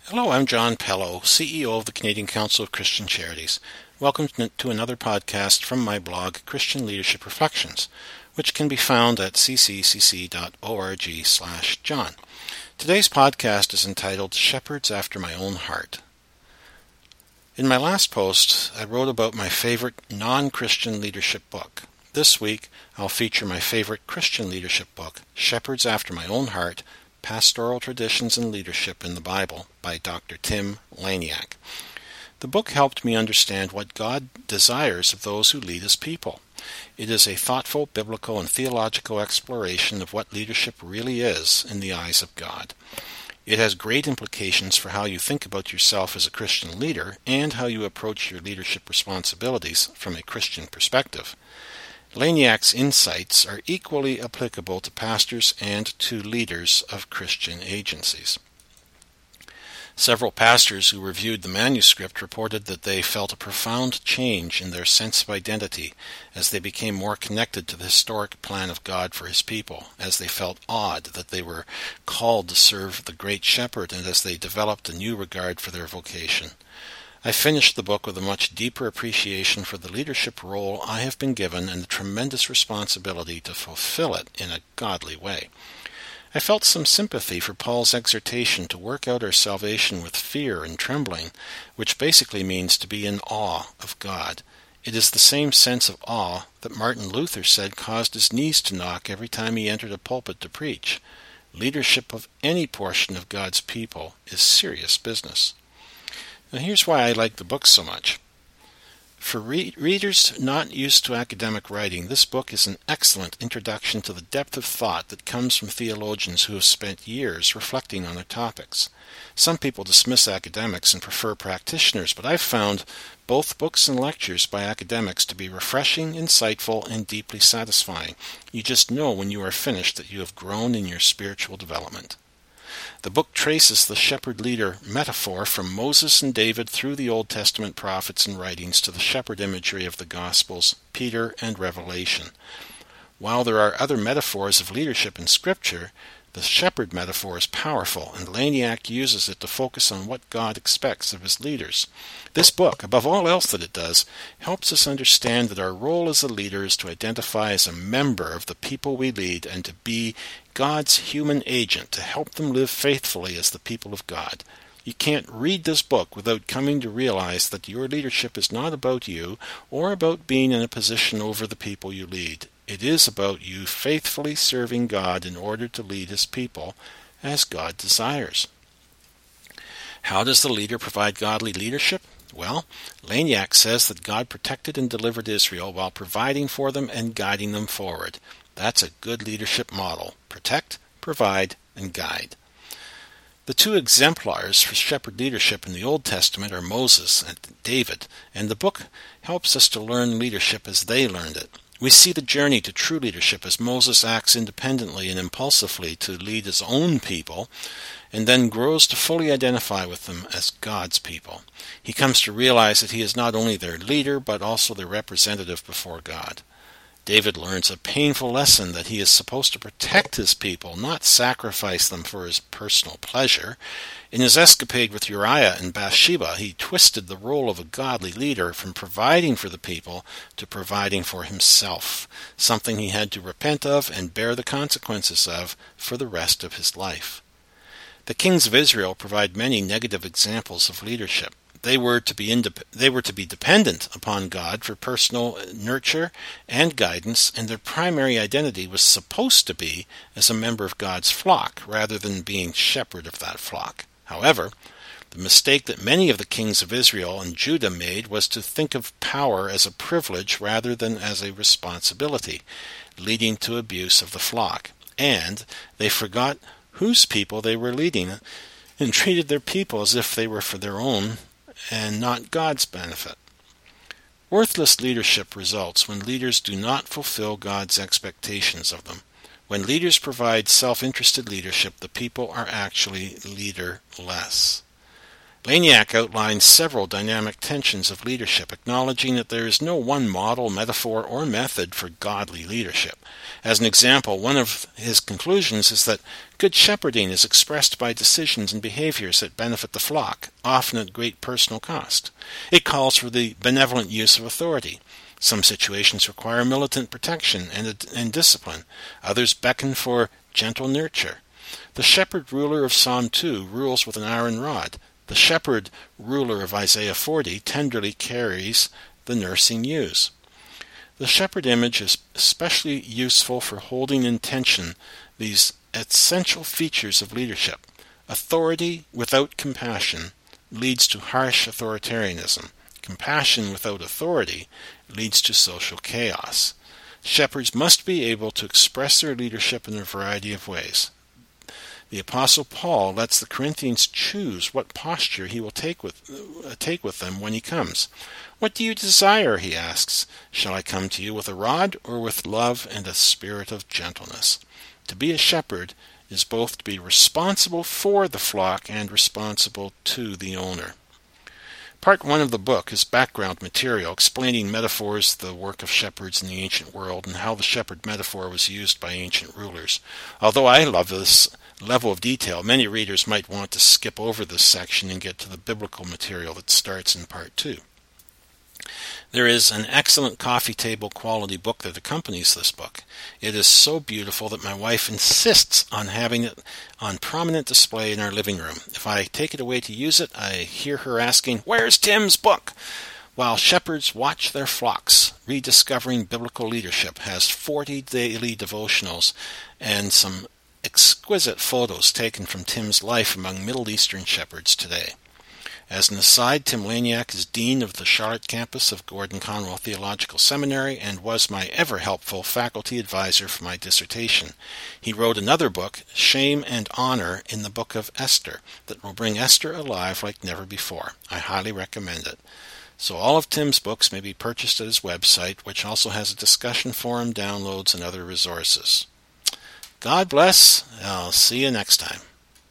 Hello, I'm John Pello, CEO of the Canadian Council of Christian Charities. Welcome to another podcast from my blog, Christian Leadership Reflections, which can be found at ccc.org/John. Today's podcast is entitled Shepherds After My Own Heart. In my last post, I wrote about my favorite non-Christian leadership book. This week, I'll feature my favorite Christian leadership book, Shepherds After My Own Heart, Pastoral Traditions and Leadership in the Bible by Dr. Tim Laniak. The book helped me understand what God desires of those who lead His people. It is a thoughtful, biblical, and theological exploration of what leadership really is in the eyes of God. It has great implications for how you think about yourself as a Christian leader and how you approach your leadership responsibilities from a Christian perspective. Laniak's insights are equally applicable to pastors and to leaders of Christian agencies. Several pastors who reviewed the manuscript reported that they felt a profound change in their sense of identity as they became more connected to the historic plan of God for His people, as they felt awed that they were called to serve the Great Shepherd, and as they developed a new regard for their vocation. I finished the book with a much deeper appreciation for the leadership role I have been given and the tremendous responsibility to fulfill it in a godly way. I felt some sympathy for Paul's exhortation to work out our salvation with fear and trembling, which basically means to be in awe of God. It is the same sense of awe that Martin Luther said caused his knees to knock every time he entered a pulpit to preach. Leadership of any portion of God's people is serious business. Now here's why I like the book so much. For readers not used to academic writing, this book is an excellent introduction to the depth of thought that comes from theologians who have spent years reflecting on their topics. Some people dismiss academics and prefer practitioners, but I've found both books and lectures by academics to be refreshing, insightful, and deeply satisfying. You just know when you are finished that you have grown in your spiritual development. The book traces the shepherd-leader metaphor from Moses and David through the Old Testament prophets and writings to the shepherd imagery of the Gospels, Peter, and Revelation. While there are other metaphors of leadership in Scripture, the shepherd metaphor is powerful, and Laniak uses it to focus on what God expects of His leaders. This book, above all else that it does, helps us understand that our role as a leader is to identify as a member of the people we lead and to be God's human agent to help them live faithfully as the people of God. You can't read this book without coming to realize that your leadership is not about you or about being in a position over the people you lead. It is about you faithfully serving God in order to lead His people as God desires. How does the leader provide godly leadership? Well, Laniak says that God protected and delivered Israel while providing for them and guiding them forward. That's a good leadership model. Protect, provide, and guide. The two exemplars for shepherd leadership in the Old Testament are Moses and David, and the book helps us to learn leadership as they learned it. We see the journey to true leadership as Moses acts independently and impulsively to lead his own people, and then grows to fully identify with them as God's people. He comes to realize that he is not only their leader, but also their representative before God. David learns a painful lesson that he is supposed to protect his people, not sacrifice them for his personal pleasure. In his escapade with Uriah and Bathsheba, he twisted the role of a godly leader from providing for the people to providing for himself, something he had to repent of and bear the consequences of for the rest of his life. The kings of Israel provide many negative examples of leadership. They were to be dependent upon God for personal nurture and guidance, and their primary identity was supposed to be as a member of God's flock, rather than being shepherd of that flock. However, the mistake that many of the kings of Israel and Judah made was to think of power as a privilege rather than as a responsibility, leading to abuse of the flock. And they forgot whose people they were leading, and treated their people as if they were for their own and not God's benefit. Worthless leadership results when leaders do not fulfill God's expectations of them. When leaders provide self-interested leadership, the people are actually leaderless. Laniak outlines several dynamic tensions of leadership, acknowledging that there is no one model, metaphor, or method for godly leadership. As an example, one of his conclusions is that good shepherding is expressed by decisions and behaviors that benefit the flock, often at great personal cost. It calls for the benevolent use of authority. Some situations require militant protection and discipline. Others beckon for gentle nurture. The shepherd ruler of Psalm 2 rules with an iron rod. The shepherd ruler of Isaiah 40 tenderly carries the nursing ewes. The shepherd image is especially useful for holding in tension these essential features of leadership. Authority without compassion leads to harsh authoritarianism. Compassion without authority leads to social chaos. Shepherds must be able to express their leadership in a variety of ways. The Apostle Paul lets the Corinthians choose what posture he will take with them when he comes. "What do you desire?" he asks. "Shall I come to you with a rod, or with love and a spirit of gentleness?" To be a shepherd is both to be responsible for the flock and responsible to the owner. Part 1 of the book is background material explaining metaphors, the work of shepherds in the ancient world, and how the shepherd metaphor was used by ancient rulers. Although I love this level of detail, many readers might want to skip over this section and get to the biblical material that starts in Part 2. There is an excellent coffee table quality book that accompanies this book. It is so beautiful that my wife insists on having it on prominent display in our living room. If I take it away to use it, I hear her asking, "Where's Tim's book?" While Shepherds Watch Their Flocks, Rediscovering Biblical Leadership has 40 daily devotionals and some exquisite photos taken from Tim's life among Middle Eastern shepherds today. As an aside, Tim Laniak is Dean of the Charlotte campus of Gordon Conwell Theological Seminary and was my ever-helpful faculty advisor for my dissertation. He wrote another book, Shame and Honor, in the book of Esther, that will bring Esther alive like never before. I highly recommend it. So all of Tim's books may be purchased at his website, which also has a discussion forum, downloads, and other resources. God bless. I'll see you next time.